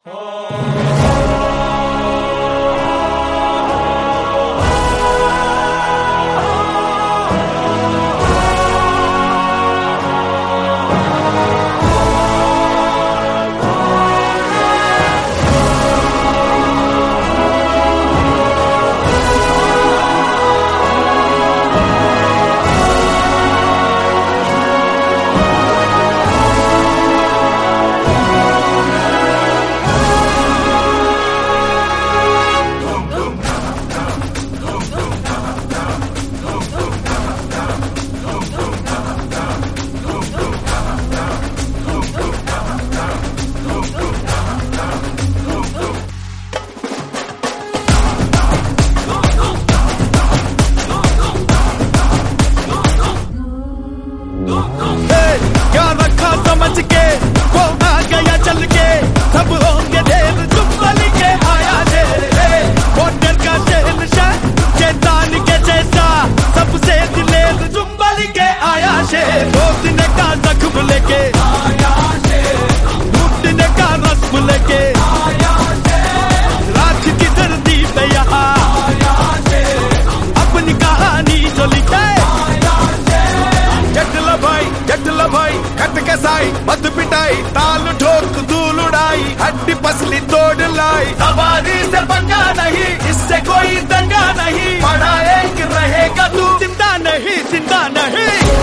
मत पिटाई ताल ठोक धूल उड़ाई हड्डी पसली तोड़ लाई। सवारी से पंगा नहीं, इससे कोई दंगा नहीं, पड़ा एक रहेगा तू जिंदा नहीं, जिंदा नहीं।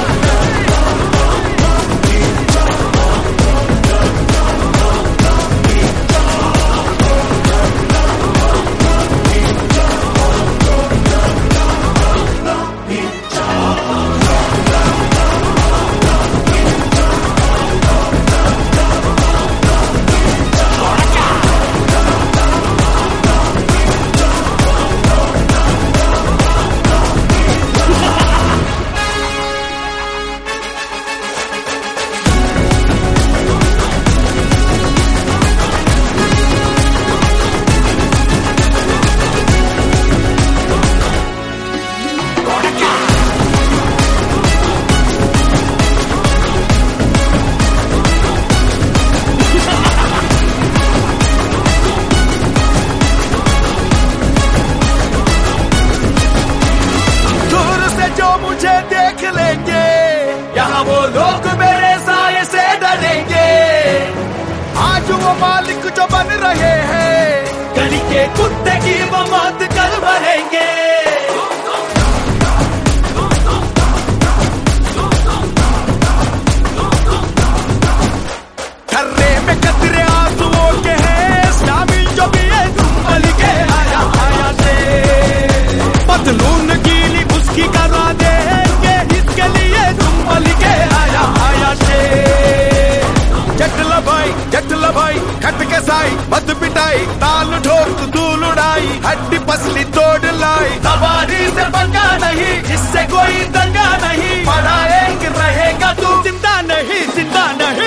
मुझे देख लेंगे यहाँ वो लोग मेरे साये से डरेंगे। आज वो मालिक जो बन रहे हैं, गली के कुत्ते की वो मौत कल भरेंगे। खर्रे में कतरे आंसुओं के हैं, शामिल जो भी है दुम्बल के आया आया से पतलून गीली उसकी करा देंगे, इसके लिए दुम्बल के आया आया से। जटला भाई खट के साई मत पिटाई ताल ठोक धूल उड़ाई हड्डी पसली तोड़ लाई। सवारी से पंगा नहीं, इससे कोई दंगा नहीं, पड़ा एक रहेगा तू जिंदा नहीं, जिंदा नहीं।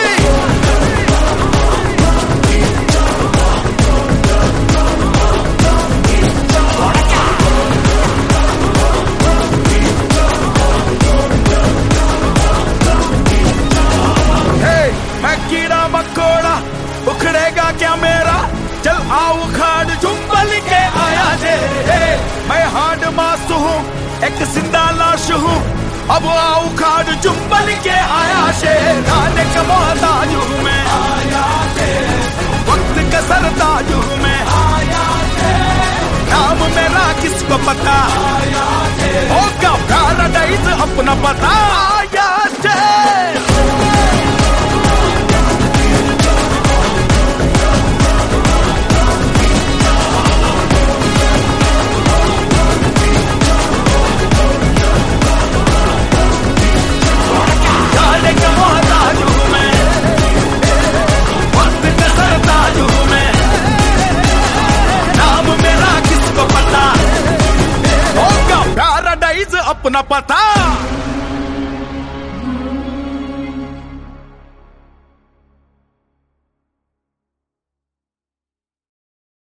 कीड़ा मकोड़ा उखड़ेगा क्या मेरा, चल आओ उखाड़ जुम्बल के आया जे। मैं हार्ड मास हूँ, एक जिंदा लाश हूँ, अब आओ उखाड़ जुम्बल के आया से। गाने का मोहताज हूँ मैं, वक्त का सरताज हूँ मैं, नाम मेरा किसको पता होगा, पैराडाइज अपना पता आया से। अपना पता